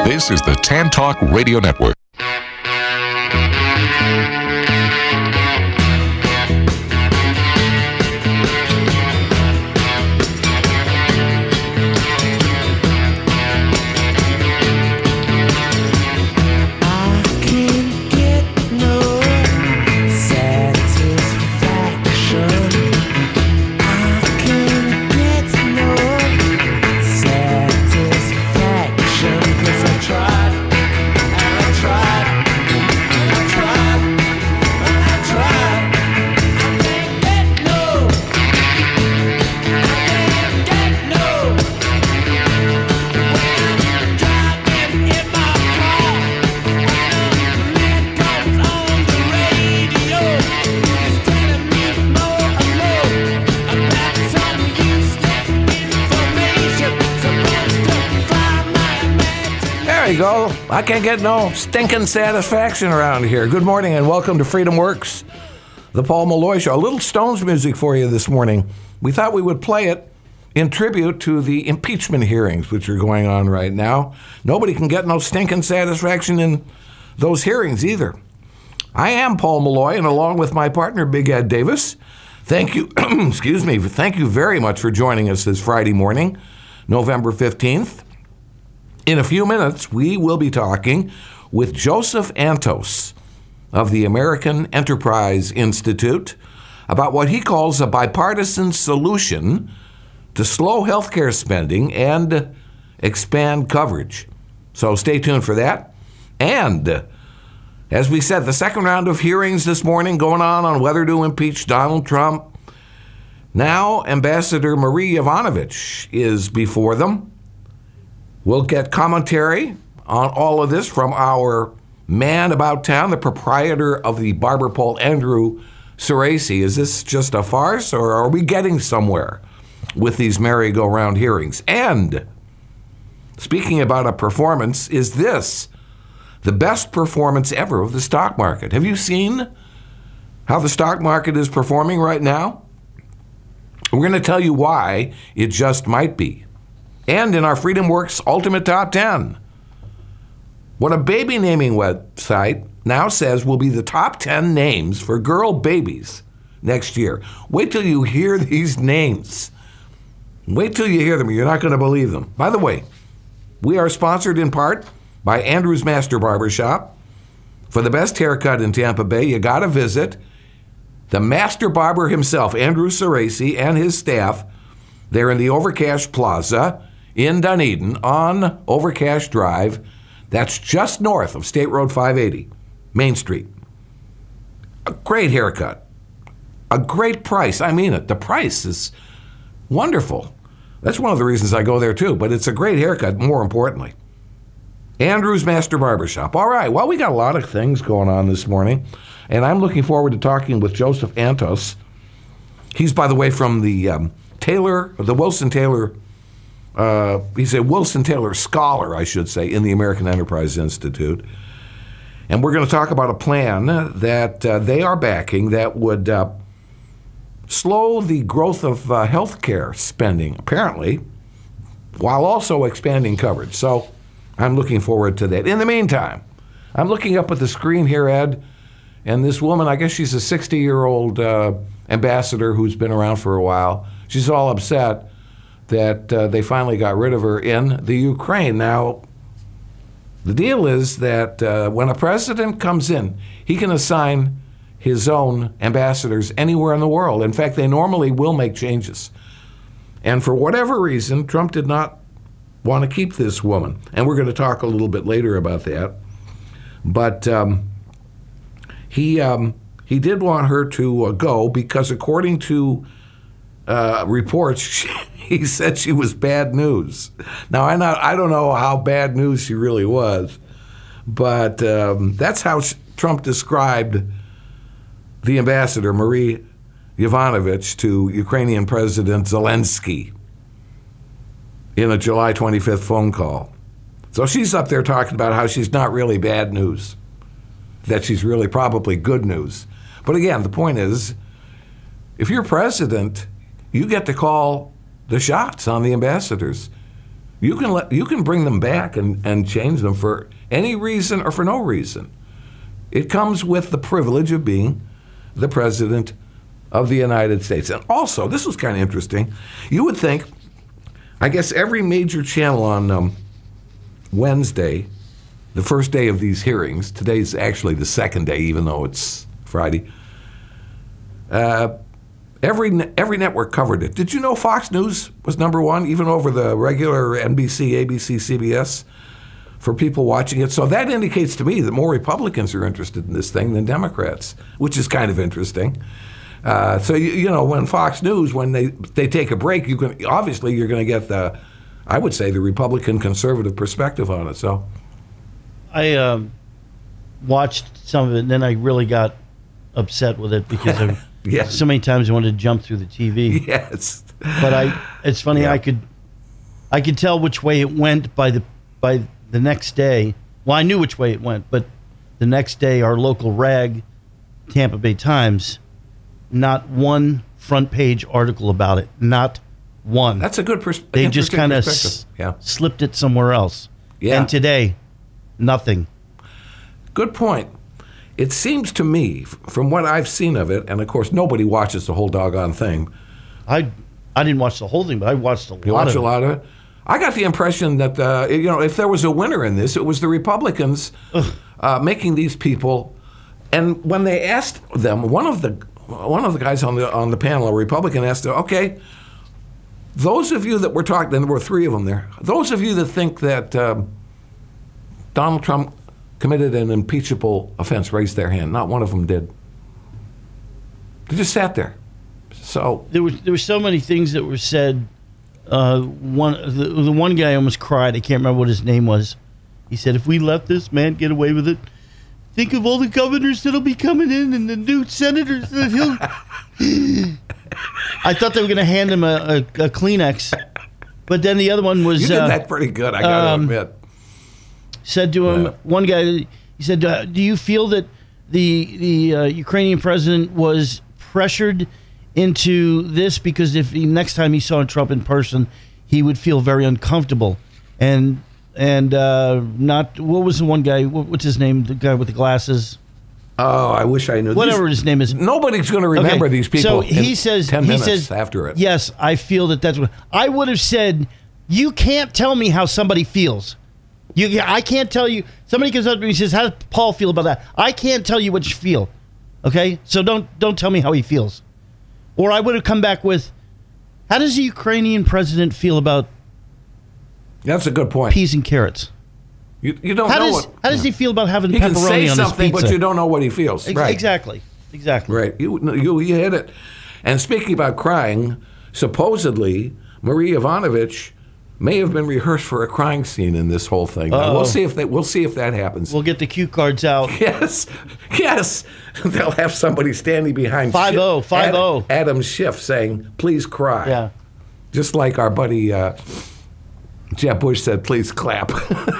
This is the Tan Talk Radio Network. Go. I can't get no stinking satisfaction around here. Good morning and welcome to Freedom Works, the Paul Malloy Show. A little Stones music for you this morning. We thought we would play it in tribute to the impeachment hearings which are going on right now. Nobody can get no stinking satisfaction in those hearings either. I am Paul Malloy, and along with my partner Big Ed Davis, thank you, thank you very much for joining us this Friday morning, November 15th. In a few minutes, we will be talking with Joseph Antos of the American Enterprise Institute about what he calls a bipartisan solution to slow healthcare spending and expand coverage. So stay tuned for that. And as we said, the second round of hearings this morning going on whether to impeach Donald Trump. Now, Ambassador Marie Yovanovitch is before them. We'll get commentary on all of this from our man about town, the proprietor of the Barber Pole, Andrew Cerasi. Is this just a farce, or are we getting somewhere with these merry-go-round hearings? And speaking about a performance, is this the best performance ever of the stock market? Have you seen how the stock market is performing right now? We're going to tell you why it just might be. And in our Freedom Works Ultimate Top 10, what a baby naming website now says will be the top 10 names for girl babies next year. Wait till you hear these names. Wait till you hear them. You're not going to believe them. By the way, we are sponsored in part by Andrew's Master Barbershop. For the best haircut in Tampa Bay, you got to visit the master barber himself, Andrew Cerasi, and his staff. They're in the Overcash Plaza in Dunedin on Overcash Drive. That's just north of State Road 580, Main Street. A great haircut. A great price. I mean it. The price is wonderful. That's one of the reasons I go there too, but it's a great haircut, more importantly. Andrew's Master Barbershop. All right, well, we got a lot of things going on this morning, and I'm looking forward to talking with Joseph Antos. He's, by the way, from the Wilson Taylor. He's a Wilson Taylor Scholar, I should say, in the American Enterprise Institute. And we're going to talk about a plan that they are backing that would slow the growth of health care spending, apparently, while also expanding coverage. So I'm looking forward to that. In the meantime, I'm looking up at the screen here, Ed, and this woman, I guess she's a 60-year-old ambassador who's been around for a while. She's all upset that they finally got rid of her in the Ukraine. Now, the deal is that when a president comes in, he can assign his own ambassadors anywhere in the world. In fact, they normally will make changes. And for whatever reason, Trump did not want to keep this woman. And we're going to talk a little bit later about that. But he did want her to go because, according to reports, he said she was bad news. Now, I don't know how bad news she really was, but that's how Trump described the ambassador, Marie Yovanovitch, to Ukrainian President Zelensky in a July 25th phone call. So she's up there talking about how she's not really bad news, that she's really probably good news. But again, the point is, if you're president, you get to call the shots on the ambassadors. You can bring them back and change them for any reason or for no reason. It comes with the privilege of being the President of the United States. And also, this was kind of interesting. You would think, I guess every major channel on Wednesday, the first day of these hearings, today's actually the second day, even though it's Friday, every network covered it. Did you know Fox News was number one, even over the regular NBC, ABC, CBS, for people watching it? So that indicates to me that more Republicans are interested in this thing than Democrats, which is kind of interesting. So you know, when Fox News, when they take a break, you're going to get the, I would say, the Republican conservative perspective on it. So I watched some of it, and then I really got upset with it because yes. so many times I wanted to jump through the TV. Yes, but it's funny. Yeah. I could tell which way it went by the next day. Well, I knew which way it went, but the next day, our local rag, Tampa Bay Times, not one front page article about it. Not one. That's a good perspective. They just kind of slipped it somewhere else. Yeah. And today, nothing. Good point. It seems to me, from what I've seen of it, and of course nobody watches the whole doggone thing. I didn't watch the whole thing, but I watched a lot. You watched a lot of it? I got the impression that if there was a winner in this, it was the Republicans making these people. And when they asked them, one of the guys on the panel, a Republican, asked them, okay, those of you that were talking, and there were three of them there, those of you that think that Donald Trump committed an impeachable offense, raised their hand. Not one of them did. They just sat there. So there were so many things that were said. The one guy almost cried. I can't remember what his name was. He said, if we let this man get away with it, think of all the governors that'll be coming in and the new senators that he'll... I thought they were going to hand him a Kleenex. But then the other one was... You did that pretty good, I got to admit. Said to him, one guy, he said, do you feel that the Ukrainian president was pressured into this because if next time he saw Trump in person, he would feel very uncomfortable? And not, what was the one guy, what's his name, the guy with the glasses? Oh, I wish I knew. Whatever his name is. Nobody's going to remember these people. So he says, 10 minutes after it. Yes, I feel that's what I would have said. You can't tell me how somebody feels. I can't tell you. Somebody comes up to me and says, how does Paul feel about that? I can't tell you what you feel. Okay? So don't tell me how he feels. Or I would have come back with, how does the Ukrainian president feel about That's a good point. peas and carrots? You don't know how does he feel about having he pepperoni can say on something, his pizza? but you don't know what he feels. Right. Exactly. Right. You hit it. And speaking about crying, supposedly Marie Yovanovitch may have been rehearsed for a crying scene in this whole thing. We'll see if that happens. We'll get the cue cards out. Yes. They'll have somebody standing behind 5-0. Adam Schiff saying, "Please cry." Yeah. Just like our buddy Jeb Bush said, "Please clap."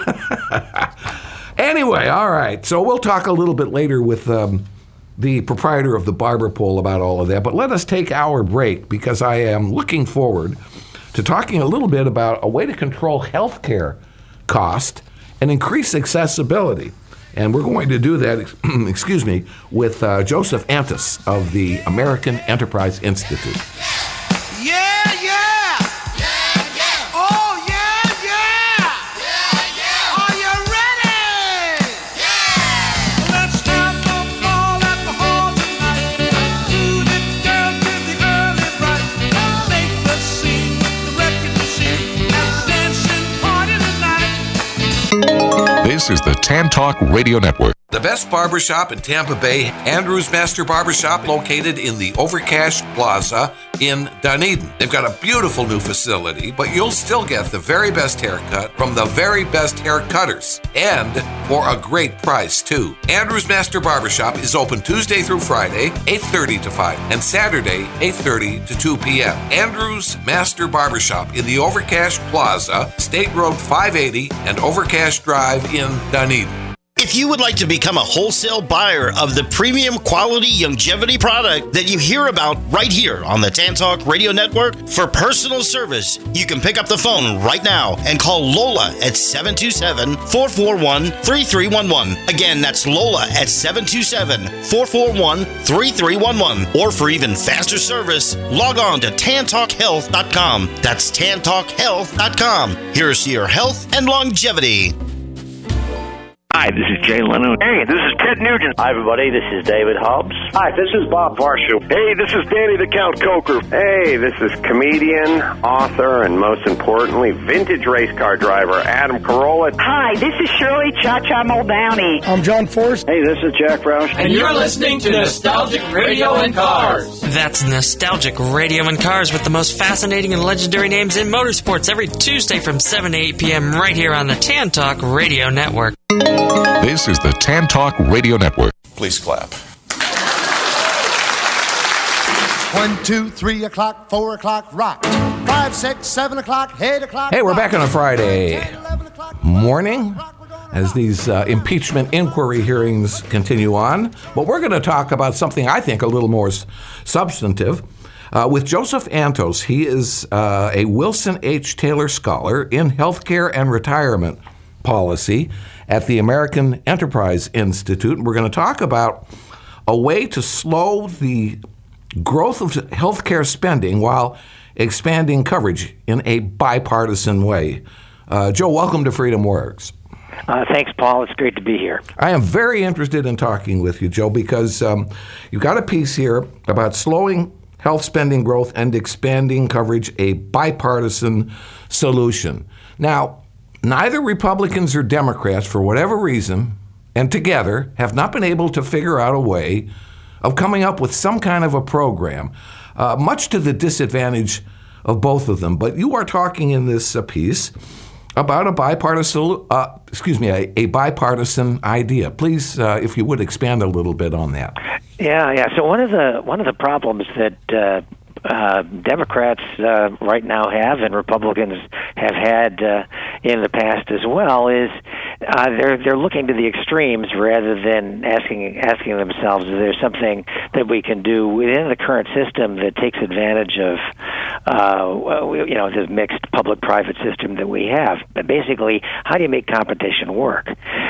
Anyway, all right. So we'll talk a little bit later with the proprietor of the Barber Pole about all of that. But let us take our break because I am looking forward to talking a little bit about a way to control health care cost and increase accessibility. And we're going to do that, with Joseph Antis of the American Enterprise Institute. This is the Tan Talk Radio Network. The best barbershop in Tampa Bay, Andrew's Master Barbershop, located in the Overcash Plaza in Dunedin. They've got a beautiful new facility, but you'll still get the very best haircut from the very best hair cutters, and for a great price, too. Andrew's Master Barbershop is open Tuesday through Friday, 8:30 to 5, and Saturday, 8:30 to 2 p.m. Andrew's Master Barbershop in the Overcash Plaza, State Road 580 and Overcash Drive in Dunedin. If you would like to become a wholesale buyer of the premium quality longevity product that you hear about right here on the Tan Talk Radio Network for personal service, you can pick up the phone right now and call Lola at 727-441-3311. Again, that's Lola at 727-441-3311. Or for even faster service, log on to tantalkhealth.com. That's tantalkhealth.com. Here's to your health and longevity. Hi, this is Jay Leno. Hey, this is Ted Nugent. Hi, everybody. This is David Hobbs. Hi, this is Bob Varsho. Hey, this is Danny the Count Coker. Hey, this is comedian, author, and most importantly, vintage race car driver Adam Carolla. Hi, this is Shirley Cha-Cha Muldowney. I'm John Force. Hey, this is Jack Roush. And you're listening to Nostalgic Radio and Cars. That's Nostalgic Radio and Cars with the most fascinating and legendary names in motorsports every Tuesday from 7 to 8 p.m. right here on the Tan Talk Radio Network. This is the Tan Talk Radio Network. Please clap. 1, 2, 3 o'clock, 4 o'clock, rock. 5, 6, 7 o'clock, 8 o'clock. Hey, we're back on a Friday morning as these impeachment inquiry hearings continue on. But we're going to talk about something I think a little more substantive. With Joseph Antos. He is a Wilson H. Taylor Scholar in Healthcare and Retirement Policy at the American Enterprise Institute. We're going to talk about a way to slow the growth of healthcare spending while expanding coverage in a bipartisan way. Joe, welcome to Freedom Works. Thanks, Paul. It's great to be here. I am very interested in talking with you, Joe, because you've got a piece here about slowing health spending growth and expanding coverage, a bipartisan solution. Now, neither Republicans or Democrats, for whatever reason, and together, have not been able to figure out a way of coming up with some kind of a program, much to the disadvantage of both of them. But you are talking in this piece about a bipartisan, a bipartisan idea. Please, if you would, expand a little bit on that. Yeah. So one of the problems that Democrats right now have, and Republicans have had in the past as well, is they're looking to the extremes rather than asking themselves, is there something that we can do within the current system that takes advantage of this mixed public-private system that we have? But basically, how do you make competition work?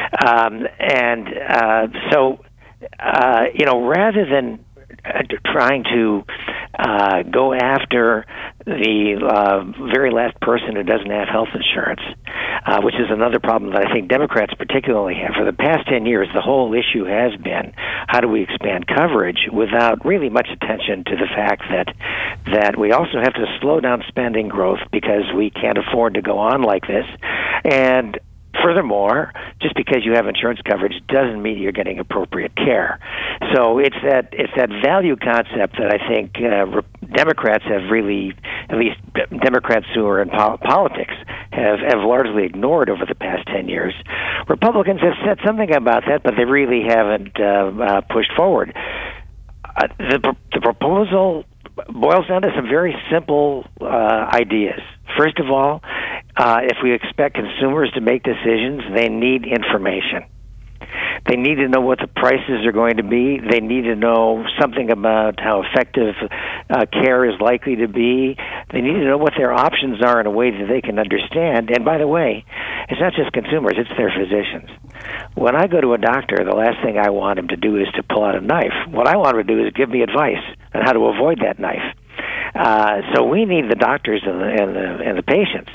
Rather than trying to go after the very last person who doesn't have health insurance, which is another problem that I think Democrats particularly have. For the past 10 years, the whole issue has been how do we expand coverage without really much attention to the fact that we also have to slow down spending growth because we can't afford to go on like this. And furthermore, just because you have insurance coverage doesn't mean you're getting appropriate care. So it's that value concept that I think Democrats have really, at least Democrats who are in politics, have largely ignored over the past 10 years. Republicans have said something about that, but they really haven't pushed forward. The proposal boils down to some very simple ideas. First of all, if we expect consumers to make decisions, they need information. They need to know what the prices are going to be. They need to know something about how effective care is likely to be. They need to know what their options are in a way that they can understand. And by the way, it's not just consumers, it's their physicians. When I go to a doctor, the last thing I want him to do is to pull out a knife. What I want him to do is give me advice on how to avoid that knife. So we need the doctors and the patients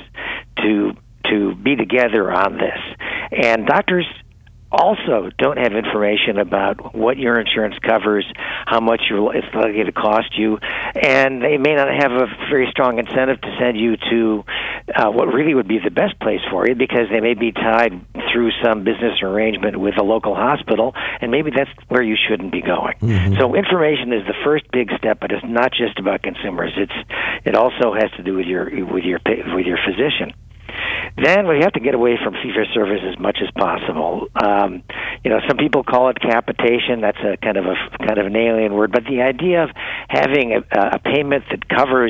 to be together on this. And doctors also don't have information about what your insurance covers, how much it's likely to cost you, and they may not have a very strong incentive to send you to what really would be the best place for you, because they may be tied through some business arrangement with a local hospital, and maybe that's where you shouldn't be going. Mm-hmm. So information is the first big step, but it's not just about consumers. It also has to do with your physician. Then we have to get away from fee-for-service as much as possible. Some people call it capitation. That's a kind of an alien word. But the idea of having a payment that covers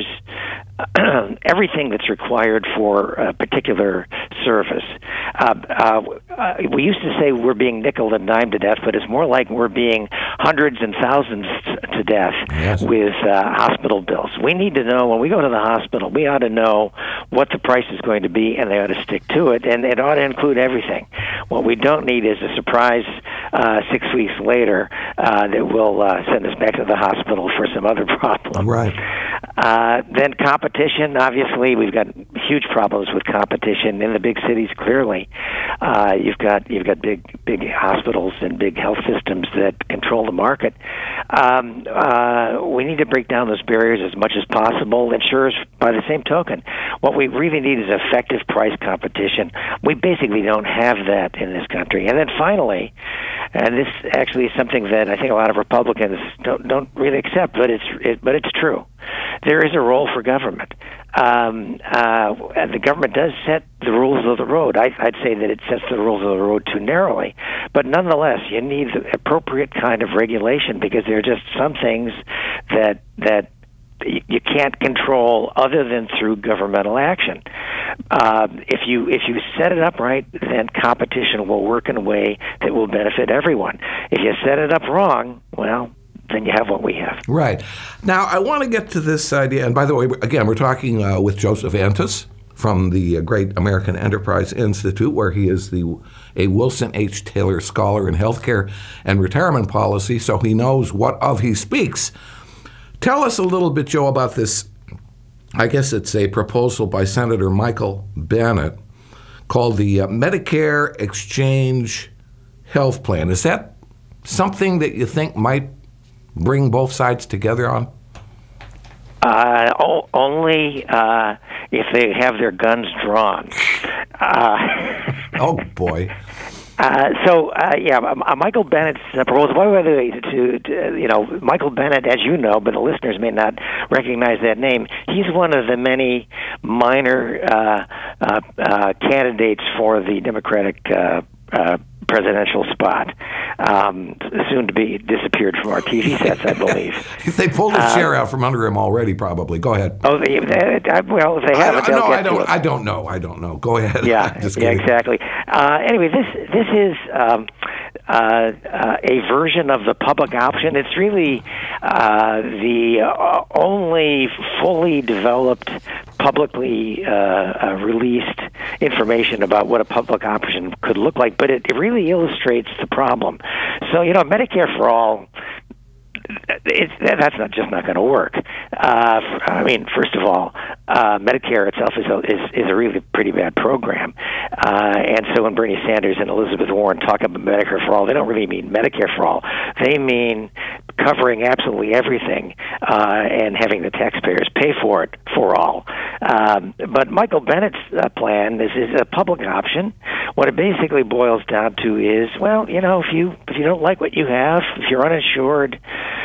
everything that's required for a particular service. we used to say we're being nickel and dime to death, but it's more like we're being hundreds and thousands to death with hospital bills. We need to know when we go to the hospital, we ought to know what the price is going to be, and they ought to stick to it, and it ought to include everything. What we don't need is a surprise 6 weeks later that will send us back to the hospital for some other problem. Right. Then competition. Obviously, we've got huge problems with competition in the big cities. Clearly, you've got big hospitals and big health systems that control the market. We need to break down those barriers as much as possible. Insurers, by the same token, what we really need is effective price competition. We basically don't have that in this country. And then finally, and this actually is something that I think a lot of Republicans don't really accept, but it's true. There is a role for government. The government does set the rules of the road. I'd say that it sets the rules of the road too narrowly. But nonetheless, you need the appropriate kind of regulation because there are just some things that you can't control other than through governmental action. If you set it up right, then competition will work in a way that will benefit everyone. If you set it up wrong, well, then you have what we have. Right. Now, I want to get to this idea, and by the way, again, we're talking with Joseph Antis from the Great American Enterprise Institute, where he is a Wilson H. Taylor Scholar in Healthcare and Retirement Policy, so he knows what of he speaks. Tell us a little bit, Joe, about this. I guess it's a proposal by Senator Michael Bennet called the Medicare Exchange Health Plan. Is that something that you think might bring both sides together on? Only if they have their guns drawn. Oh, boy. Michael Bennett's proposal. By the way, Michael Bennet, as you know, but the listeners may not recognize that name. He's one of the many minor candidates for the Democratic presidential spot, soon to be disappeared from our TV sets, I believe. They pulled his chair out from under him already, probably. Go ahead. Oh, if they haven't, I don't know. Go ahead. Yeah, exactly. Anyway, this is a version of the public option. It's really the only fully developed, publicly released information about what a public option could look like, but it really illustrates the problem. So, Medicare for all, that's not going to work. First of all, Medicare itself is a really pretty bad program, and so when Bernie Sanders and Elizabeth Warren talk about Medicare for all, they don't really mean Medicare for all. They mean covering absolutely everything and having the taxpayers pay for it for all. But Michael Bennett's plan is a public option. What it basically boils down to is, if you don't like what you have, if you're uninsured,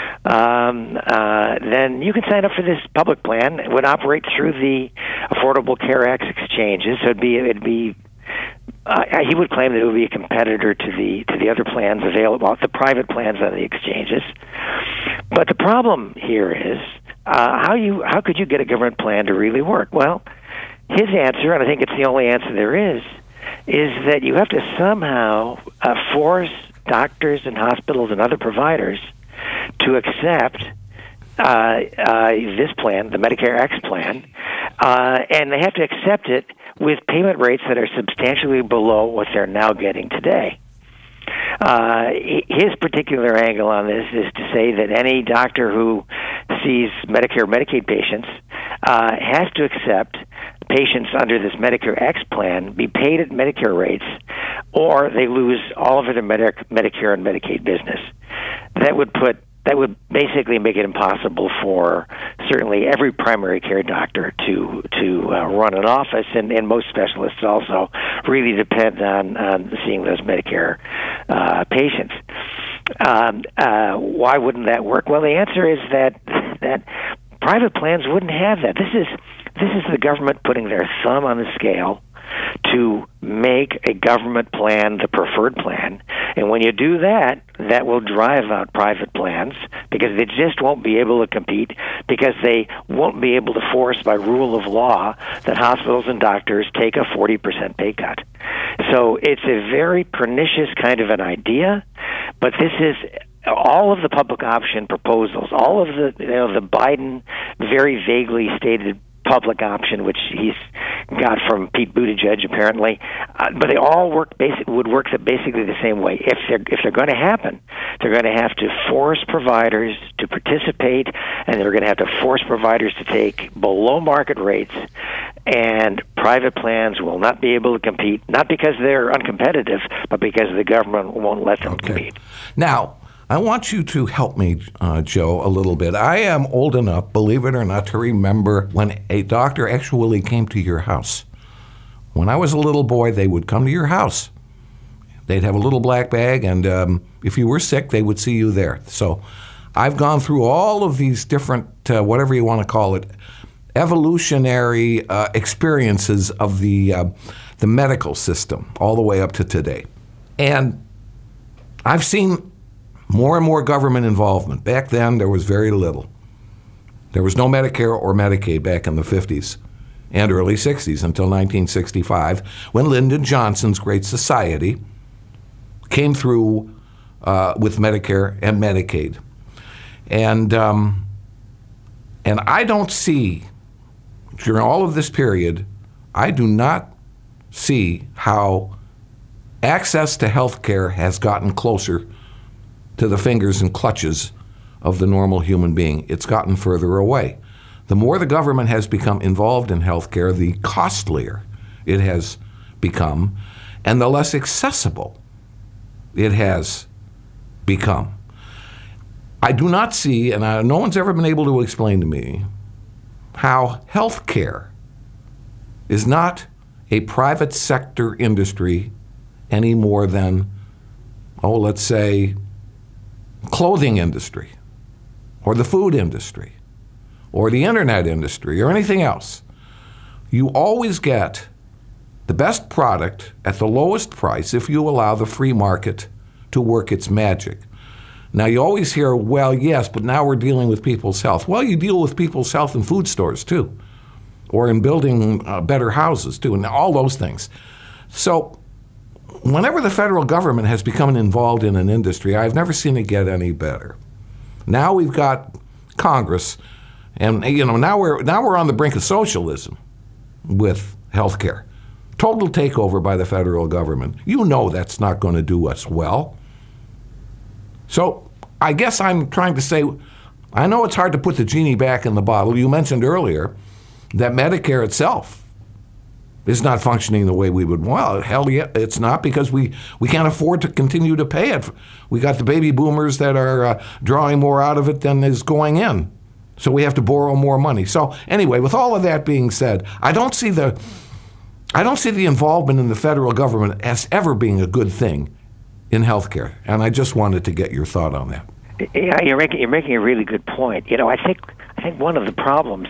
then you can sign up for this public plan. It would operate through the Affordable Care Act exchanges. So it'd be. He would claim that it would be a competitor to the other plans available, the private plans on the exchanges. But the problem here is how could you get a government plan to really work? Well, his answer, and I think it's the only answer there is that you have to somehow force doctors and hospitals and other providers to accept this plan, the Medicare X plan, and they have to accept it with payment rates that are substantially below what they're now getting today. His particular angle on this is to say that any doctor who sees Medicare or Medicaid patients has to accept patients under this Medicare X plan be paid at Medicare rates, or they lose all of their Medicare and Medicaid business. That would basically make it impossible for certainly every primary care doctor to run an office, and most specialists also really depend on seeing those Medicare patients. Why wouldn't that work? Well, the answer is that private plans wouldn't have that. This is the government putting their thumb on the scale to make a government plan the preferred plan, And when you do that, that will drive out private plans because they just won't be able to compete, because they won't be able to force by rule of law that hospitals and doctors take a 40% pay cut. So it's a very pernicious kind of an idea, but this is all of the public option proposals, all of the Biden very vaguely stated public option, which he's got from Pete Buttigieg apparently, but they all would work basically the same way. If they're going to happen, they're going to have to force providers to participate, and they're going to have to force providers to take below market rates, and private plans will not be able to compete, not because they're uncompetitive, but because the government won't let them compete. Now, I want you to help me, Joe, a little bit. I am old enough, believe it or not, to remember when a doctor actually came to your house. When I was a little boy, they would come to your house. They'd have a little black bag, and if you were sick, they would see you there. So I've gone through all of these different, whatever you want to call it, evolutionary experiences of the medical system all the way up to today. And I've seen more and more government involvement. Back then, there was very little. There was no Medicare or Medicaid back in the 50s and early 60s until 1965, when Lyndon Johnson's Great Society came through with Medicare and Medicaid. And I don't see, during all of this period, I do not see how access to health care has gotten closer to the fingers and clutches of the normal human being. It's gotten further away. The more the government has become involved in healthcare, the costlier it has become, and the less accessible it has become. I do not see, and no one's ever been able to explain to me, how healthcare is not a private sector industry any more than, let's say, clothing industry, or the food industry, or the internet industry, or anything else. You always get the best product at the lowest price if you allow the free market to work its magic. Now, you always hear, well, yes, but now we're dealing with people's health. Well, you deal with people's health in food stores, too, or in building better houses, too, and all those things. So whenever the federal government has become involved in an industry, I've never seen it get any better. Now we've got Congress, and now we're on the brink of socialism with health care. Total takeover by the federal government. You know that's not going to do us well. So I guess I'm trying to say, I know it's hard to put the genie back in the bottle. You mentioned earlier that Medicare itself is not functioning the way we would want. Hell yeah, it's not, because we can't afford to continue to pay it. We got the baby boomers that are drawing more out of it than is going in. So we have to borrow more money. So anyway, with all of that being said, I don't see the involvement in the federal government as ever being a good thing in healthcare. And I just wanted to get your thought on that. Yeah, you're making a really good point. I think one of the problems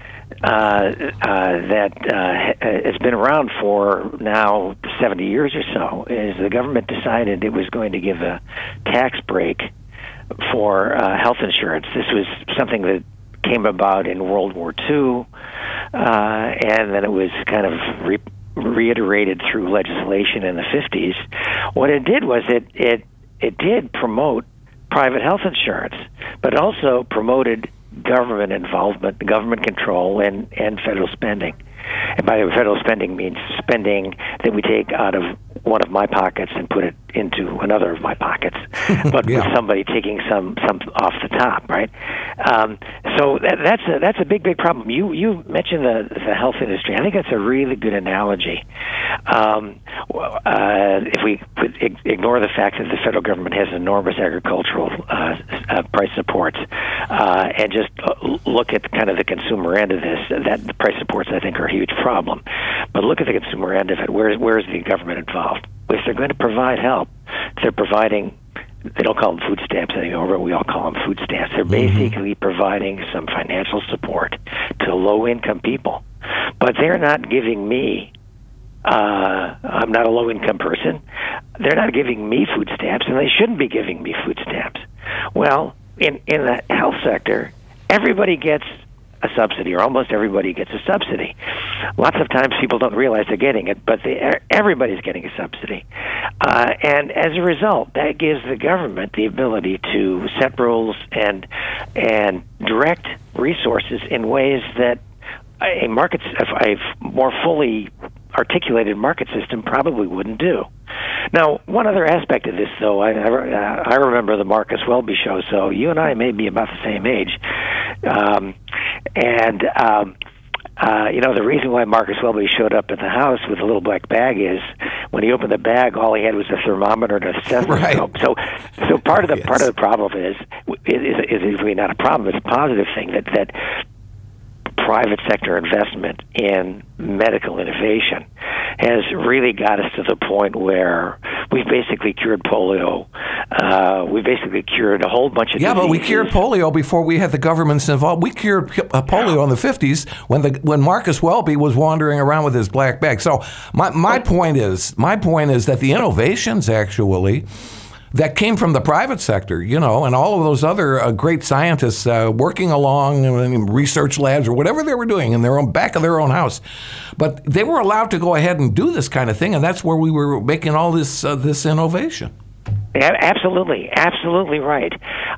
that has been around for now 70 years or so is the government decided it was going to give a tax break for health insurance. This was something that came about in World War II, and then it was kind of reiterated through legislation in the 50s. What it did was it did promote private health insurance, but also promoted government involvement, government control, and federal spending. And by federal spending means spending that we take out of one of my pockets and put it into another of my pockets, but with somebody taking some off the top, right? So that's a big problem. You mentioned the health industry. I think that's a really good analogy. If we ignore the fact that the federal government has enormous agricultural price supports, and just look at kind of the consumer end of this, that the price supports I think are a huge problem. But look at the consumer end of it. Where is the government involved? If they're going to provide help, they're providing, they don't call them food stamps anymore, but we all call them food stamps. They're basically providing some financial support to low-income people. But they're not giving me I'm not a low-income person. They're not giving me food stamps, and they shouldn't be giving me food stamps. Well, in the health sector, everybody gets a subsidy, or almost everybody gets a subsidy. Lots of times people don't realize they're getting it, but everybody's getting a subsidy. And as a result, that gives the government the ability to set rules and direct resources in ways that a more fully articulated market system probably wouldn't do. Now, one other aspect of this, though, I remember the Marcus Welby show, so you and I may be about the same age. The reason why Marcus Welby showed up at the house with a little black bag is when he opened the bag, all he had was a thermometer and a stethoscope. Right. So part of the problem is really not a problem. It's a positive thing that private sector investment in medical innovation has really got us to the point where we've basically cured polio. We basically cured a whole bunch of diseases. But we cured polio before we had the governments involved. We cured polio in the 50s when Marcus Welby was wandering around with his black bag. So my point is that the innovations actually that came from the private sector, and all of those other great scientists working along in research labs or whatever they were doing in their own back of their own house. But they were allowed to go ahead and do this kind of thing, and that's where we were making all this innovation. Absolutely right.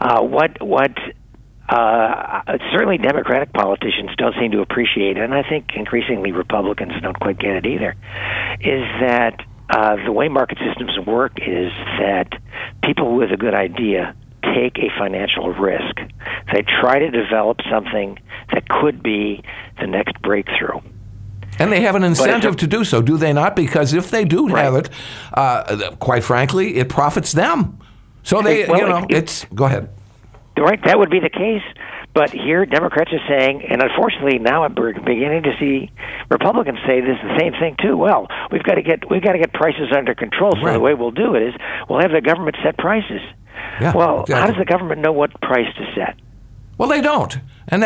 Certainly Democratic politicians don't seem to appreciate, and I think increasingly Republicans don't quite get it either, is that the way market systems work is that people with a good idea take a financial risk. They try to develop something that could be the next breakthrough. And they have an incentive to do so, do they not? Because if they do have it, quite frankly, it profits them. So go ahead. Right, that would be the case. But here, Democrats are saying, and unfortunately now we're beginning to see Republicans say this the same thing too. Well, we've got to get prices under control. So the way we'll do it is we'll have the government set prices. Yeah, well, exactly. How does the government know what price to set? Well, they don't, and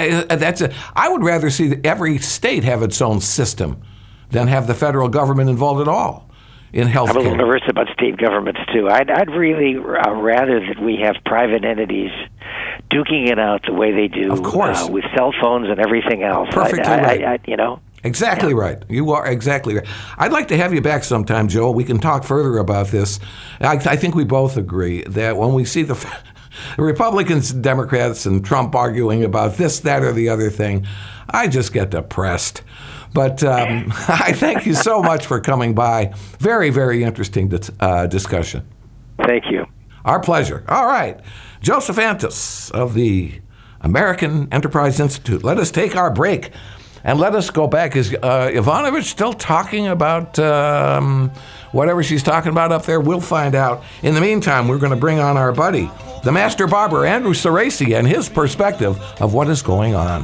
I would rather see every state have its own system than have the federal government involved at all in health care. I'm a little nervous about state governments too. I'd really rather that we have private entities duking it out the way they do, of course, with cell phones and everything else. Perfectly right. Exactly right. You are exactly right. I'd like to have you back sometime, Joe. We can talk further about this. I think we both agree that when we see the Republicans, Democrats, and Trump arguing about this, that, or the other thing, I just get depressed. But I thank you so much for coming by. Very, very interesting discussion. Thank you. Our pleasure. All right. Joseph Antis of the American Enterprise Institute. Let us take our break and let us go back. Is Yovanovitch still talking about whatever she's talking about up there? We'll find out. In the meantime, we're going to bring on our buddy, the master barber, Andrew Cerasi, and his perspective of what is going on.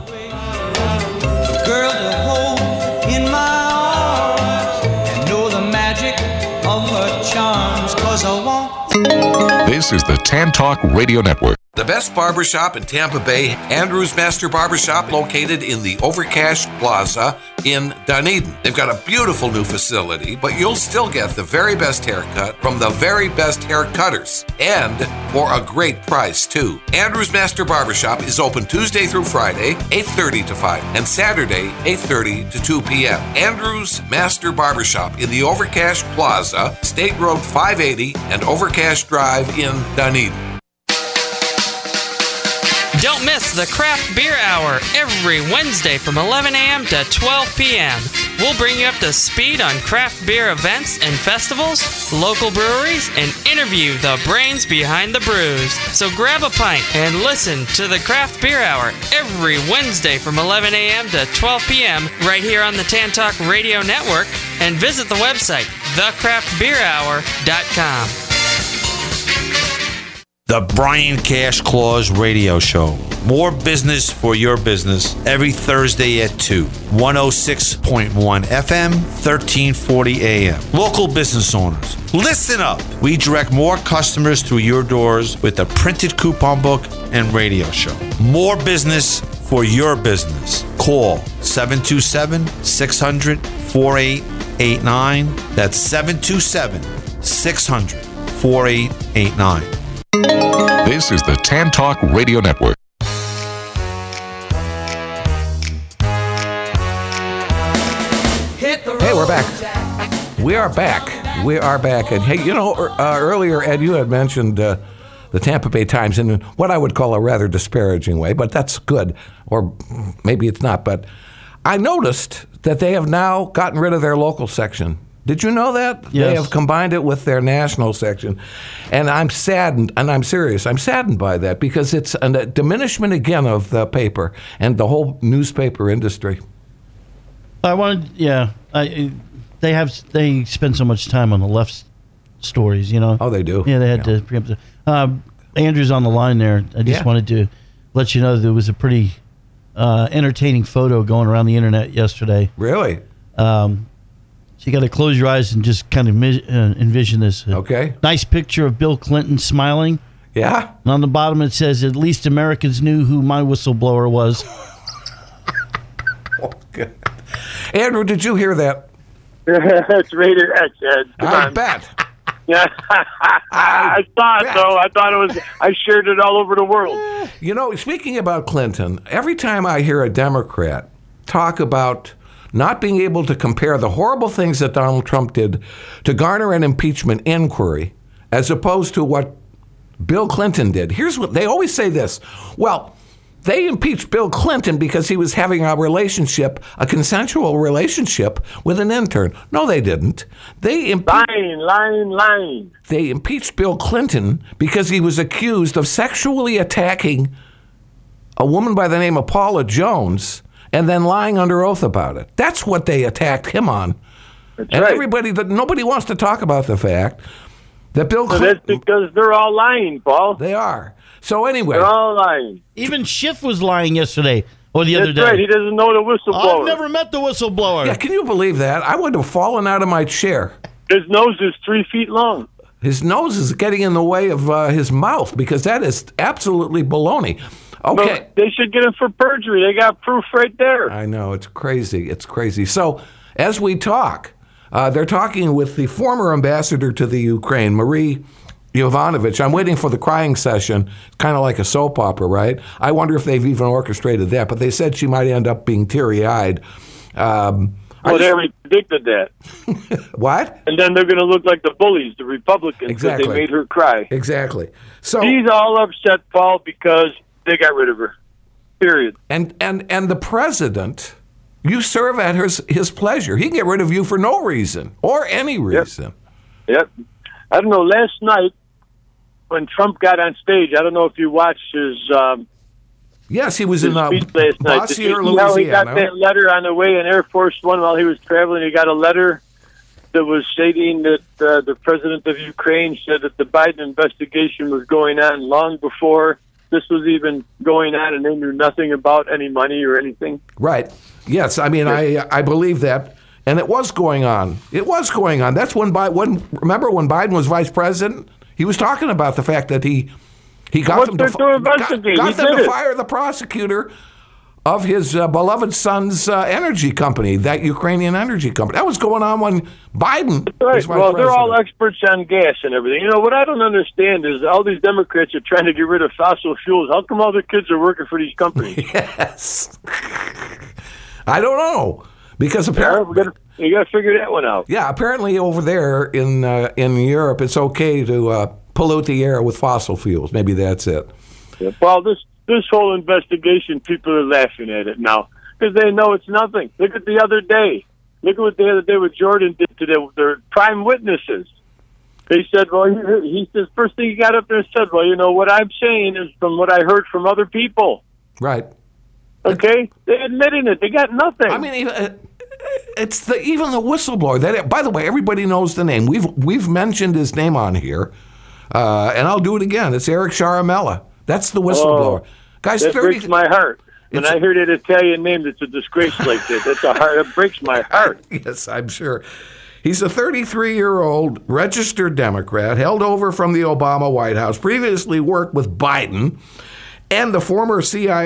Girl to hold in my arms and know the magic of her charms, 'cause I want. This is the Tan Talk Radio Network. The best barbershop in Tampa Bay, Andrew's Master Barbershop, located in the Overcash Plaza in Dunedin. They've got a beautiful new facility, but you'll still get the very best haircut from the very best hair cutters, and for a great price, too. Andrew's Master Barbershop is open Tuesday through Friday, 8:30 to 5, and Saturday, 8:30 to 2 p.m. Andrew's Master Barbershop in the Overcash Plaza, State Road 580 and Overcash Drive in Dunedin. Don't miss the Craft Beer Hour every Wednesday from 11 a.m. to 12 p.m. We'll bring you up to speed on craft beer events and festivals, local breweries, and interview the brains behind the brews. So grab a pint and listen to the Craft Beer Hour every Wednesday from 11 a.m. to 12 p.m. right here on the Tan Talk Radio Network, and visit the website, thecraftbeerhour.com. The Brian Cash Claus Radio Show. More business for your business every Thursday at 2. 106.1 FM, 1340 AM. Local business owners, listen up. We direct more customers through your doors with a printed coupon book and radio show. More business for your business. Call 727-600-4800. 4889. That's 727-600-4889. This is the Tan Talk Radio Network. Hey, we're back. We are back. We are back. And hey, earlier, Ed, you had mentioned the Tampa Bay Times in what I would call a rather disparaging way, but that's good. Or maybe it's not. But I noticed that they have now gotten rid of their local section. Did you know that? Yes. They have combined it with their national section. And I'm saddened, and I'm serious. I'm saddened by that because it's a diminishment again of the paper and the whole newspaper industry. They spend so much time on the left stories, Oh, they do. Yeah, they had to preempt it. Andrew's on the line there. I just wanted to let you know that there was a pretty entertaining photo going around the internet yesterday. Really? So you got to close your eyes and just kind of envision this. Okay. Nice picture of Bill Clinton smiling. Yeah. And on the bottom it says, "At least Americans knew who my whistleblower was." Oh, good. Andrew, did you hear that? It's Raider X, Ed. I bet. Yeah, I saw it, though. I thought it was. I shared it all over the world. Speaking about Clinton, every time I hear a Democrat talk about not being able to compare the horrible things that Donald Trump did to garner an impeachment inquiry, as opposed to what Bill Clinton did, here's what they always say: this. Well, they impeached Bill Clinton because he was having a consensual relationship with an intern. No, they didn't. Lying. They impeached Bill Clinton because he was accused of sexually attacking a woman by the name of Paula Jones and then lying under oath about it. That's what they attacked him on. That's and right. Nobody wants to talk about the fact that Bill Clinton... That's because they're all lying, Paul. They are. So anyway... They're all lying. Even Schiff was lying yesterday or the other day. That's right. He doesn't know the whistleblower. I've never met the whistleblower. Yeah, can you believe that? I would have fallen out of my chair. His nose is 3 feet long. His nose is getting in the way of his mouth because that is absolutely baloney. Okay. But they should get him for perjury. They got proof right there. I know. It's crazy. It's crazy. So as we talk, they're talking with the former ambassador to the Ukraine, Marie Yovanovitch. I'm waiting for the crying session. It's kind of like a soap opera, right? I wonder if they've even orchestrated that. But they said she might end up being teary-eyed. They already predicted that. What? And then they're going to look like the bullies, the Republicans, because they made her cry. Exactly. So she's all upset, Paul, because they got rid of her. Period. And the president, you serve at his pleasure. He can get rid of you for no reason or any reason. Yep. I don't know. Last night, when Trump got on stage, I don't know if you watched his. Yes, he was in speech last night. Bossier, Louisiana. How he got Louisiana. that letter on the way in Air Force One while he was traveling. He got a letter that was stating that the president of Ukraine said that the Biden investigation was going on long before this was even going on, and they knew nothing about any money or anything. Right. Yes. I mean, I believe that. And it was going on. It was going on. That's remember when Biden was vice president? He was talking about the fact that he got them to fire the prosecutor of his beloved son's energy company, that Ukrainian energy company. That was going on when Biden was vice president. They're all experts on gas and everything. You know, what I don't understand is all these Democrats are trying to get rid of fossil fuels. How come all their kids are working for these companies? Yes. I don't know. Because apparently... You got to figure that one out. Yeah, apparently over there in Europe, it's okay to pollute the air with fossil fuels. Maybe that's it. Yeah, Paul, this whole investigation, people are laughing at it now because they know it's nothing. Look at the other day. Look at what the other day what Jordan did to their prime witnesses. They said, well, he says, first thing he got up there and said, well, you know, what I'm saying is from what I heard from other people. Right. Okay? They're admitting it. They got nothing. I mean, it's even the whistleblower. That, by the way, everybody knows the name. We've mentioned his name on here, and I'll do it again. It's Eric Sharamella. That's the whistleblower. Guys, that breaks my heart. When I hear that Italian name, that's a disgrace like that. That breaks my heart. Yes, I'm sure. He's a 33-year-old registered Democrat, held over from the Obama White House, previously worked with Biden, And the former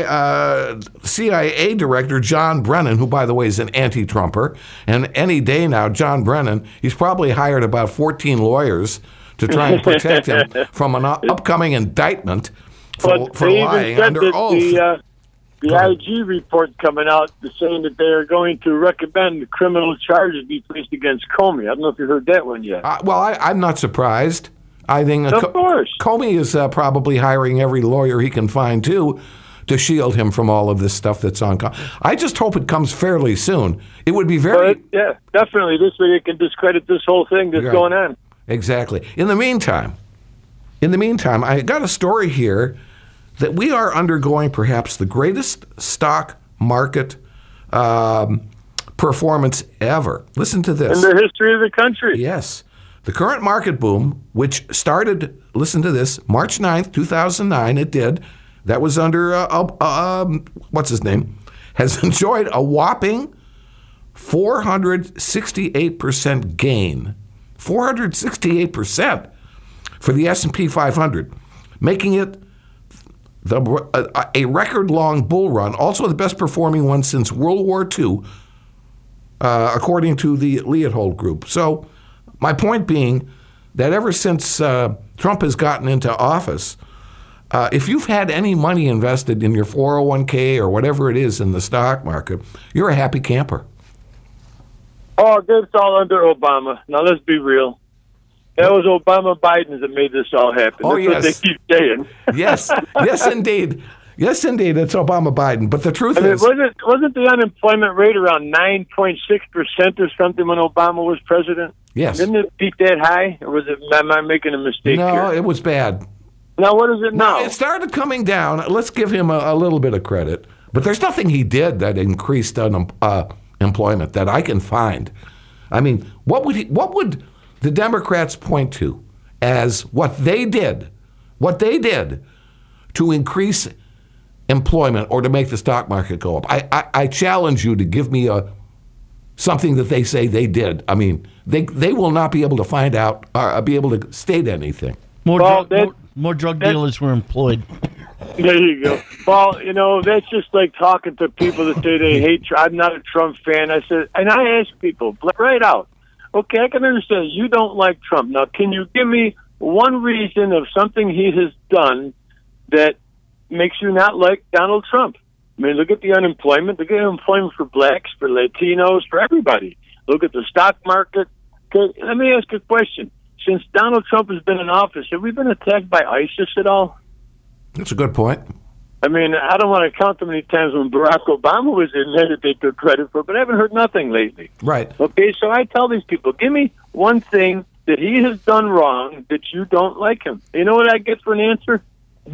CIA director, John Brennan, who, by the way, is an anti-Trumper, and any day now, John Brennan, he's probably hired about 14 lawyers to try and protect him from an upcoming indictment for lying under oath. The IG report coming out saying that they are going to recommend criminal charges be placed against Comey. I don't know if you heard that one yet. I'm not surprised. I think of course Comey is probably hiring every lawyer he can find too to shield him from all of this stuff that's on. I just hope it comes fairly soon. It would be very yeah, definitely. This way they can discredit this whole thing that's going on. Exactly. In the meantime, I got a story here that we are undergoing perhaps the greatest stock market performance ever. Listen to this. In the history of the country. Yes. The current market boom, which started, listen to this, March 9th, 2009, it did. That was under, what's his name? Has enjoyed a whopping 468% gain. 468% for the S&P 500, making it a record-long bull run, also the best performing one since World War II, according to the Leahold Group. So my point being that ever since Trump has gotten into office, if you've had any money invested in your 401k or whatever it is in the stock market, you're a happy camper. Oh, that's all under Obama. Now, let's be real. That was Obama Biden that made this all happen. Oh, that's yes. what they keep saying. Yes, indeed. Yes, indeed, it's Obama Biden. But the truth is... Wasn't the unemployment rate around 9.6% or something when Obama was president? Yes. Didn't it peak that high? Or am I making a mistake here? No, it was bad. Now, what is it now? No, it started coming down. Let's give him a little bit of credit. But there's nothing he did that increased employment that I can find. I mean, what would the Democrats point to as what they did to increase employment or to make the stock market go up? I challenge you to give me something that they say they did. I mean, they will not be able to find out or be able to state anything. More drug dealers were employed. There you go. Well, that's just like talking to people that say they hate Trump. I'm not a Trump fan. I said, and I ask people right out, okay, I can understand you don't like Trump. Now, can you give me one reason of something he has done that makes you not like Donald Trump? I mean, look at the unemployment. Look at the unemployment for blacks, for Latinos, for everybody. Look at the stock market. Okay, let me ask a question. Since Donald Trump has been in office, have we been attacked by ISIS at all? That's a good point. I mean, I don't want to count how many times when Barack Obama was in there that they took credit for, but I haven't heard nothing lately. Right. Okay, so I tell these people, give me one thing that he has done wrong that you don't like him. You know what I get for an answer?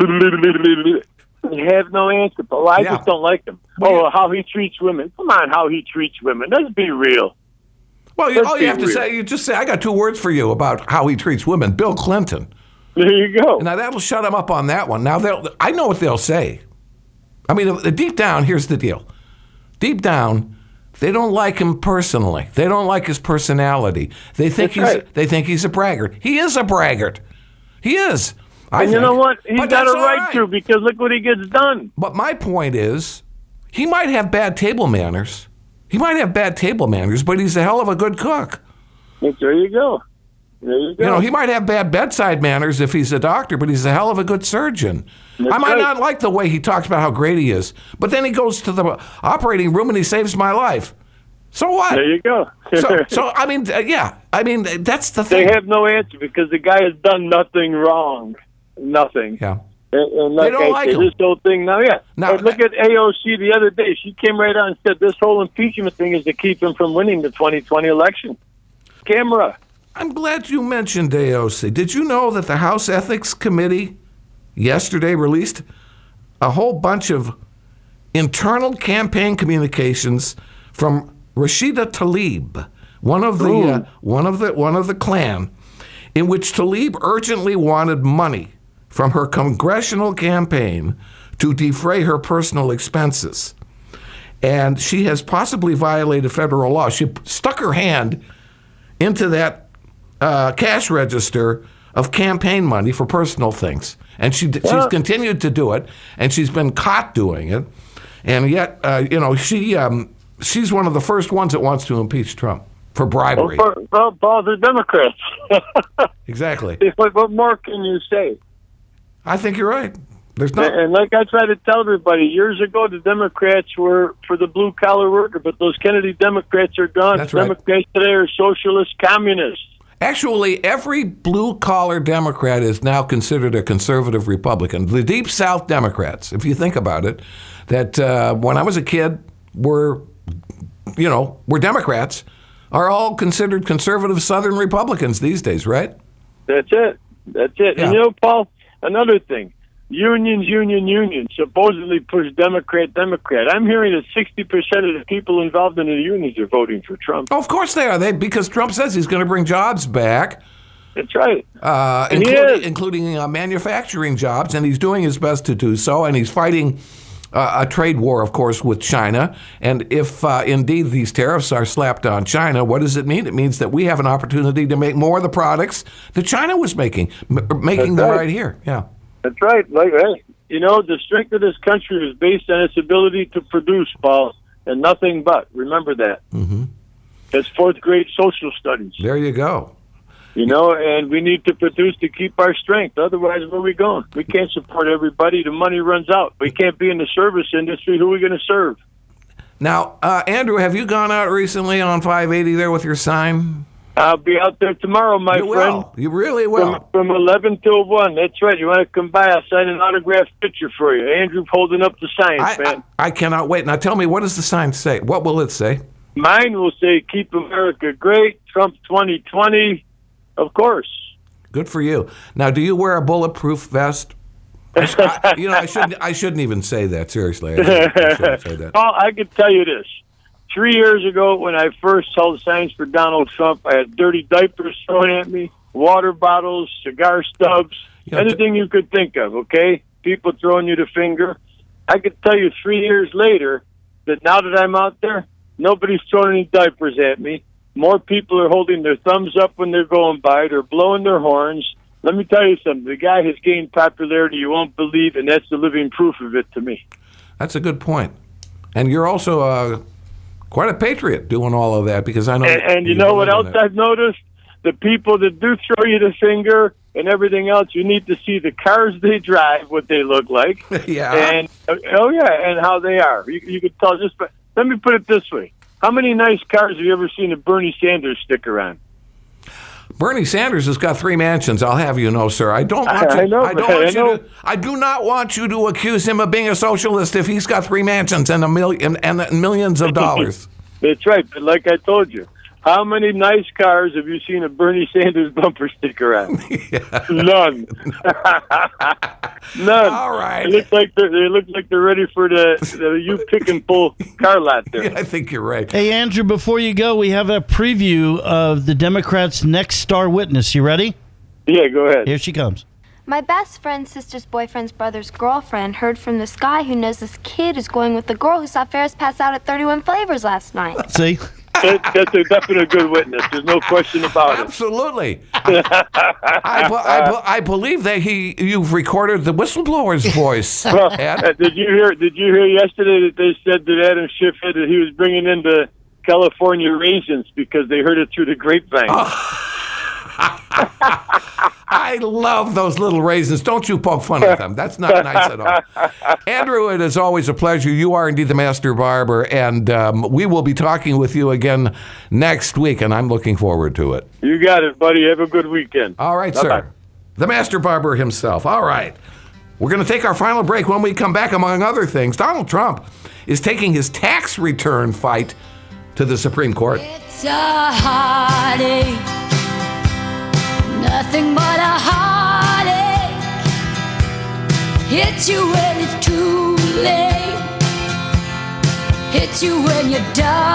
I have no answer, but I just don't like him. How he treats women. Come on, how he treats women. Let's be real. Well, all you have to say, you just say, I got two words for you about how he treats women. Bill Clinton. There you go. Now, that'll shut him up on that one. Now, I know what they'll say. I mean, deep down, here's the deal. Deep down, they don't like him personally. They don't like his personality. They think he's a braggart. He is a braggart. He is. And you know what? He's got a right to, because look what he gets done. But my point is, he might have bad table manners. But he's a hell of a good cook. There you go. He might have bad bedside manners if he's a doctor, but he's a hell of a good surgeon. I might not like the way he talks about how great he is, but then he goes to the operating room and he saves my life. So what? There you go. so I mean, that's the thing. They have no answer because the guy has done nothing wrong. Nothing. Yeah. And like they don't like him. This whole thing now, look at AOC the other day. She came right out and said this whole impeachment thing is to keep him from winning the 2020 election. Camera. I'm glad you mentioned AOC. Did you know that the House Ethics Committee yesterday released a whole bunch of internal campaign communications from Rashida Tlaib, one of the Klan, in which Tlaib urgently wanted money from her congressional campaign to defray her personal expenses. And she has possibly violated federal law. She stuck her hand into that cash register of campaign money for personal things. And she's continued to do it, and she's been caught doing it. And yet, she's one of the first ones that wants to impeach Trump for bribery. Well, the Democrats. Exactly. What more can you say? I think you're right. There's no. And like I try to tell everybody, years ago the Democrats were for the blue collar worker, but those Kennedy Democrats are gone. That's right. Democrats today are socialist communists. Actually, every blue-collar Democrat is now considered a conservative Republican. The Deep South Democrats, if you think about it, that when I was a kid were Democrats, are all considered conservative Southern Republicans these days, right? That's it. Yeah. And Paul, another thing. Unions, supposedly push Democrat. I'm hearing that 60% of the people involved in the unions are voting for Trump. Oh, of course they are. Because Trump says he's going to bring jobs back. That's right. Including manufacturing jobs, and he's doing his best to do so, and he's fighting a trade war, of course, with China. And if indeed these tariffs are slapped on China, what does it mean? It means that we have an opportunity to make more of the products that China was making them right here. Yeah. That's right. The strength of this country is based on its ability to produce, Paul, and nothing but. Remember that. Mm-hmm. That's fourth grade social studies. There you go. And we need to produce to keep our strength. Otherwise, where are we going? We can't support everybody. The money runs out. We can't be in the service industry. Who are we going to serve? Now, Andrew, have you gone out recently on 580 there with your sign? I'll be out there tomorrow, my friend. You really will. From 11 till 1. That's right. You want to come by? I'll sign an autographed picture for you. Andrew holding up the sign, man. I cannot wait. Now, tell me, what does the sign say? What will it say? Mine will say, "Keep America Great, Trump 2020, of course." Good for you. Now, do you wear a bulletproof vest? I shouldn't even say that, seriously. I shouldn't say that. Well, I can tell you this. 3 years ago, when I first held signs for Donald Trump, I had dirty diapers thrown at me, water bottles, cigar stubs, anything you could think of, okay? People throwing you the finger. I could tell you 3 years later that now that I'm out there, nobody's throwing any diapers at me. More people are holding their thumbs up when they're going by. They're blowing their horns. Let me tell you something. The guy has gained popularity you won't believe, and that's the living proof of it to me. That's a good point. And you're also quite a patriot doing all of that, because I know. And you know what else I've noticed? The people that do throw you the finger and everything else, you need to see the cars they drive, what they look like. Yeah. And and how they are. You could tell just. But let me put it this way: how many nice cars have you ever seen a Bernie Sanders sticker on? Bernie Sanders has got 3 mansions. I'll have you know, sir. I do not want you to accuse him of being a socialist if he's got 3 mansions and millions of dollars. That's right. But like I told you, how many nice cars have you seen a Bernie Sanders bumper sticker on? None. None. All right. They look like they're ready for the you pick and pull car lot there. Yeah, I think you're right. Hey, Andrew, before you go, we have a preview of the Democrats' next star witness. You ready? Yeah, go ahead. Here she comes. My best friend's sister's boyfriend's brother's girlfriend heard from this guy who knows this kid is going with the girl who saw Ferris pass out at 31 Flavors last night. See? That's a definite good witness. There's no question about it. Absolutely. I believe that you've recorded the whistleblower's voice. Well, did you hear yesterday that they said that Adam Schiff said that he was bringing in the California raisins because they heard it through the grapevine? I love those little raisins. Don't you poke fun at them. That's not nice at all. Andrew, it is always a pleasure. You are indeed the master barber, and we will be talking with you again next week, and I'm looking forward to it. You got it, buddy. Have a good weekend. All right, Bye-bye. sir. The master barber himself. All right. We're going to take our final break. When we come back, among other things, Donald Trump is taking his tax return fight to the Supreme Court. It's a heartache. Nothing but a heartache. Hits you when it's too late. Hits you when you're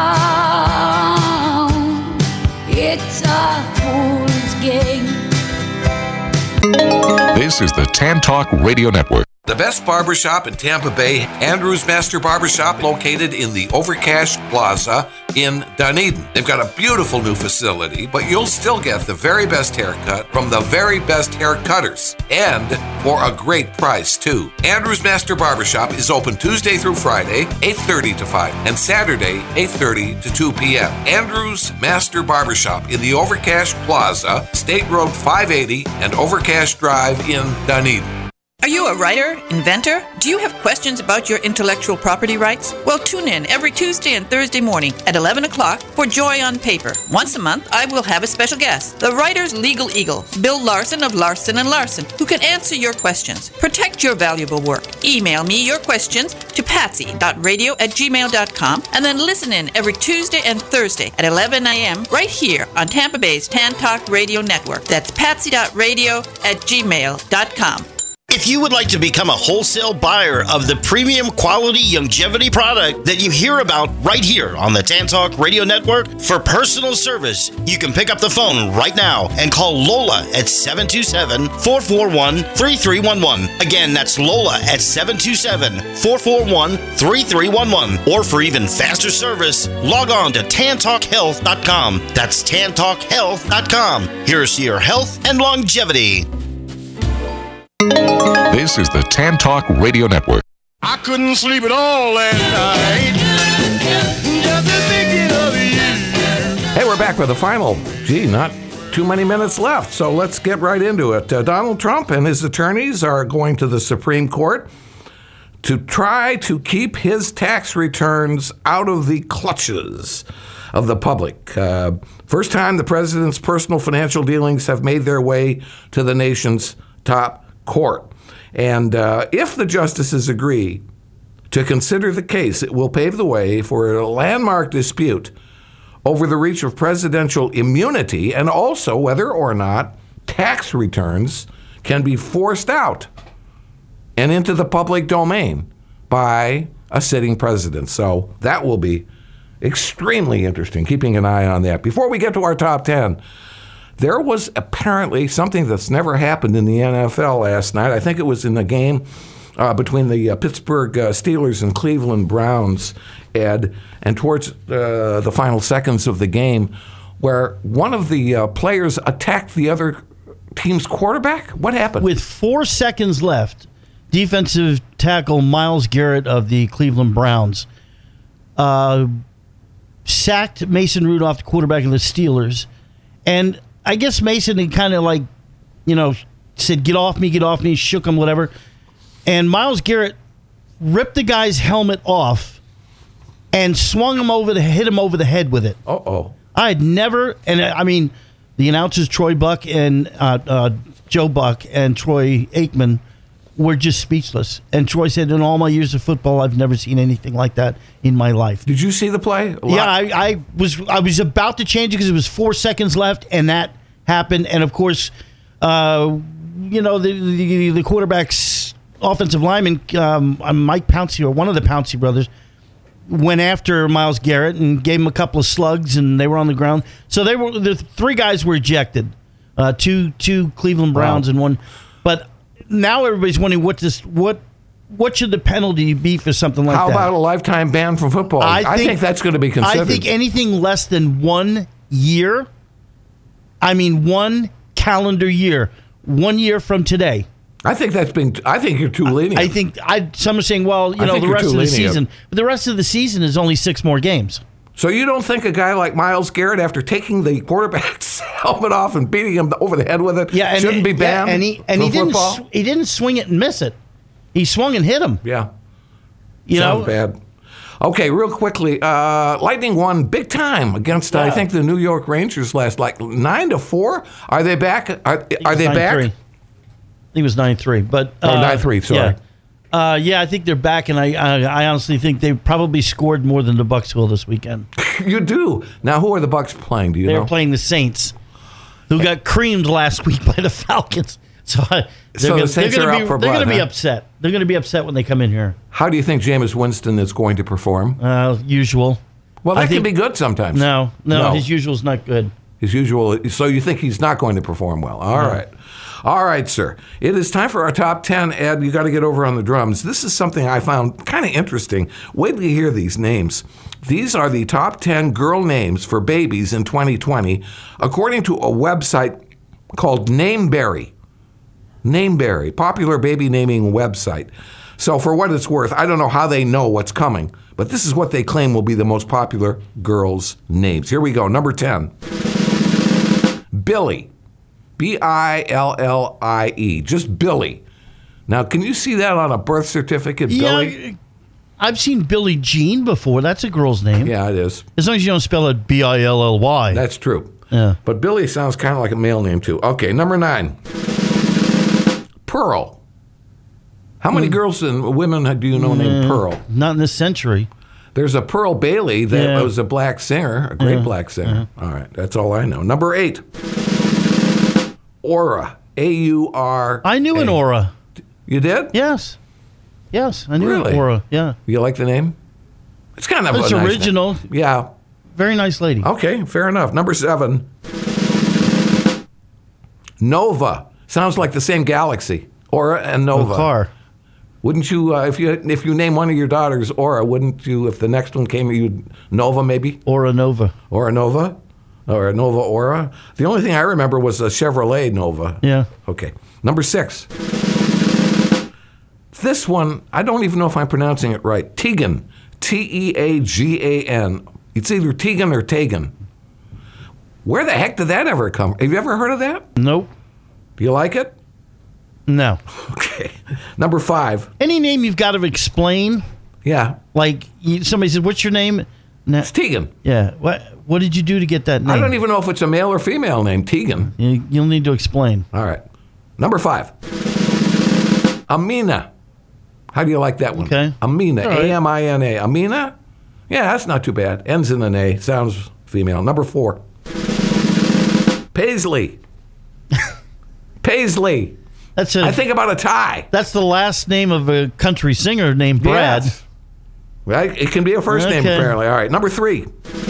down. It's a fool's game. This is the Tan Talk Radio Network. The best barbershop in Tampa Bay, Andrews Master Barbershop, located in the Overcash Plaza in Dunedin. They've got a beautiful new facility, but you'll still get the very best haircut from the very best haircutters, and for a great price, too. Andrews Master Barbershop is open Tuesday through Friday, 8:30 to 5, and Saturday, 8:30 to 2 p.m. Andrews Master Barbershop in the Overcash Plaza, State Road 580 and Overcash Drive in Dunedin. Are you a writer, inventor? Do you have questions about your intellectual property rights? Well, tune in every Tuesday and Thursday morning at 11 o'clock for Joy on Paper. Once a month, I will have a special guest, the writer's legal eagle, Bill Larson of Larson & Larson, who can answer your questions. Protect your valuable work. Email me your questions to patsy.radio@gmail.com and then listen in every Tuesday and Thursday at 11 a.m. right here on Tampa Bay's Tan Talk Radio Network. That's patsy.radio@gmail.com. If you would like to become a wholesale buyer of the premium quality longevity product that you hear about right here on the Tan Talk Radio Network for personal service, you can pick up the phone right now and call Lola at 727-441-3311. Again, that's Lola at 727-441-3311. Or for even faster service, log on to tantalkhealth.com. That's tantalkhealth.com. Here's to your health and longevity. This is the Tan Talk Radio Network. I couldn't sleep at all last night. Just thinking of you. Hey, we're back with the final. Not too many minutes left, so let's get right into it. Donald Trump and his attorneys are going to the Supreme Court to try to keep his tax returns out of the clutches of the public. First time the president's personal financial dealings have made their way to the nation's top court. And if the justices agree to consider the case, it will pave the way for a landmark dispute over the reach of presidential immunity and also whether or not tax returns can be forced out and into the public domain by a sitting president. So that will be extremely interesting, keeping an eye on that. Before we get to our top 10, there was apparently something that's never happened in the NFL last night. I think it was in the game between the Pittsburgh Steelers and Cleveland Browns, Ed, and towards the final seconds of the game, where one of the players attacked the other team's quarterback. What happened? With 4 seconds left, defensive tackle Myles Garrett of the Cleveland Browns sacked Mason Rudolph, the quarterback of the Steelers, and I guess Mason had kind of said, get off me, shook him, whatever. And Myles Garrett ripped the guy's helmet off and swung him hit him over the head with it. Uh-oh. I had never, and I mean, the announcers, Troy Buck and Joe Buck and Troy Aikman, were just speechless. And Troy said, in all my years of football, I've never seen anything like that in my life. Did you see the play? Yeah, I was about to change it because it was 4 seconds left, and that happened. And of course, the quarterback's offensive lineman, Mike Pouncey, or one of the Pouncey brothers, went after Myles Garrett and gave him a couple of slugs, and they were on the ground. So the 3 guys were ejected, two Cleveland Browns and one, but. Now everybody's wondering what should the penalty be for something like that? How about a lifetime ban from football? I think that's going to be considered. I think anything less than 1 year, 1 calendar year, 1 year from today. I think you're too lenient. Some are saying, well, the rest of the season. But the rest of the season is only 6 more games. So you don't think a guy like Myles Garrett, after taking the quarterback's helmet off and beating him over the head with it, shouldn't be banned from football? He didn't swing it and miss it. He swung and hit him. Yeah. Sounds bad. Okay, real quickly, Lightning won big time against, I think, the New York Rangers last, 9-4. Are they back? Are they back? I think it was 9-3. But 9-3, sorry. Yeah, I think they're back, and I honestly think they probably scored more than the Bucks will this weekend. You do. Now, who are the Bucks playing? Do you know? They're playing the Saints, who got creamed last week by the Falcons. So the Saints are out for blood. They're going to be upset. They're going to be upset when they come in here. How do you think Jameis Winston is going to perform? Usual. Well, that can be good sometimes. No, his usual's not good. His usual. So you think he's not going to perform well? All right. All right, sir. It is time for our top 10. Ed, you got to get over on the drums. This is something I found kind of interesting. Wait till you hear these names. These are the top 10 girl names for babies in 2020, according to a website called Nameberry. Nameberry, popular baby naming website. So for what it's worth, I don't know how they know what's coming, but this is what they claim will be the most popular girls' names. Here we go. Number 10. Billie. Billie. Just Billie. Now, can you see that on a birth certificate, Billie? I've seen Billie Jean before. That's a girl's name. Yeah, it is. As long as you don't spell it Billy. That's true. Yeah. But Billie sounds kind of like a male name, too. Okay, number 9. Pearl. How many girls and women do you know named Pearl? Not in this century. There's a Pearl Bailey that was a black singer, a great black singer. All right, that's all I know. Number 8. Aura. A-U-R. I knew an Aura. You did? Yes. Yes, I knew an Aura. Yeah. You like the name? It's kind of It's a nice original. name. Yeah. Very nice lady. Okay, fair enough. Number 7. Nova. Sounds like the same galaxy. Aura and Nova. A car. Wouldn't you, if you name one of your daughters Aura, wouldn't you, if the next one came, you'd Nova maybe? Aura Nova. Aura Nova? Or a Nova Aura? The only thing I remember was a Chevrolet Nova. Yeah. Okay. Number 6. This one, I don't even know if I'm pronouncing it right. Tegan. T-E-A-G-A-N. It's either Tegan or Tegan. Where the heck did that ever come? Have you ever heard of that? Nope. Do you like it? No. Okay. Number 5. Any name you've got to explain. Yeah. Like somebody says, "What's your name?" No. It's Tegan. Yeah. What did you do to get that name? I don't even know if it's a male or female name. Tegan. You'll need to explain. All right. Number 5. Amina. How do you like that one? Okay. Amina. Right. A-M-I-N-A. Amina? Yeah, that's not too bad. Ends in an A. Sounds female. Number 4. Paisley. Paisley. I think about a tie. That's the last name of a country singer named Brad. Yes. Right? It can be a first name, apparently. All right. Number 3.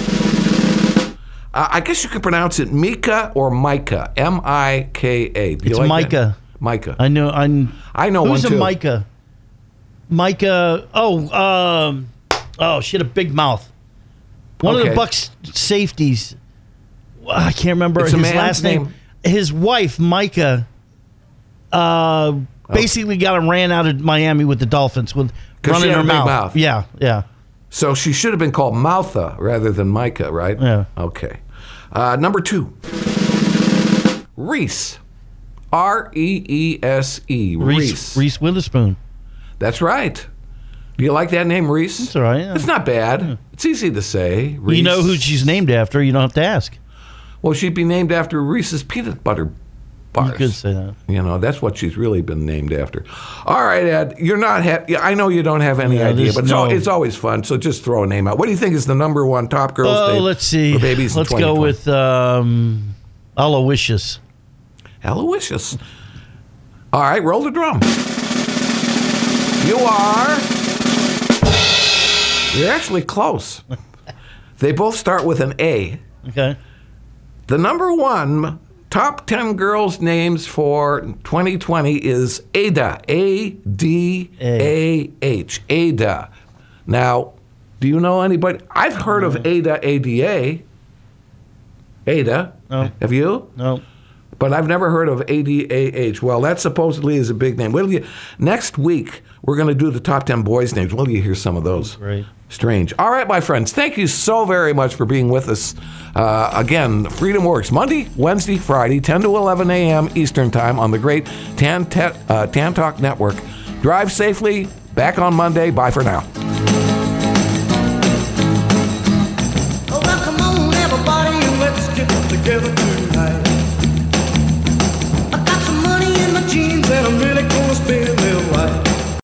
I guess you could pronounce it Mika or Micah. M-I-K-A. It's like Micah. That? Micah. I know Who's one too. Who's a Micah? Micah. She had a big mouth. One of the Bucks safeties. I can't remember his last name. His wife, Micah, basically got him ran out of Miami with the Dolphins with running her mouth. Yeah, yeah. So she should have been called Moutha rather than Micah, right? Yeah. Okay. Number 2. Reese. R-E-E-S-E. Reese Witherspoon. That's right. Do you like that name, Reese? It's all right. Yeah. It's not bad. Yeah. It's easy to say. Reese. You know who she's named after. You don't have to ask. Well, she'd be named after Reese's peanut butter bars. You could say that. You know, that's what she's really been named after. All right, Ed, you're not. I know you don't have any idea, but it's always fun. So just throw a name out. What do you think is the number 1 top girls' name? Let's see. For babies let's in go with Aloysius. Aloysius. All right, roll the drum. You're actually close. They both start with an A. Okay. The number 1 top 10 girls' names for 2020 is Ada. A-D-A-H. Ada. Now, do you know anybody? I've heard of Ada, A-D-A. Ada. No. Have you? No. But I've never heard of A-D-A-H. Well, that supposedly is a big name. Next week, we're going to do the top 10 boys' names. Will you hear some of those? Great. Strange. All right, my friends, thank you so very much for being with us. Again, Freedom Works, Monday, Wednesday, Friday, 10 to 11 a.m. Eastern Time on the great Tan Talk Network. Drive safely. Back on Monday. Bye for now. Oh, well, come on, everybody, let's get together.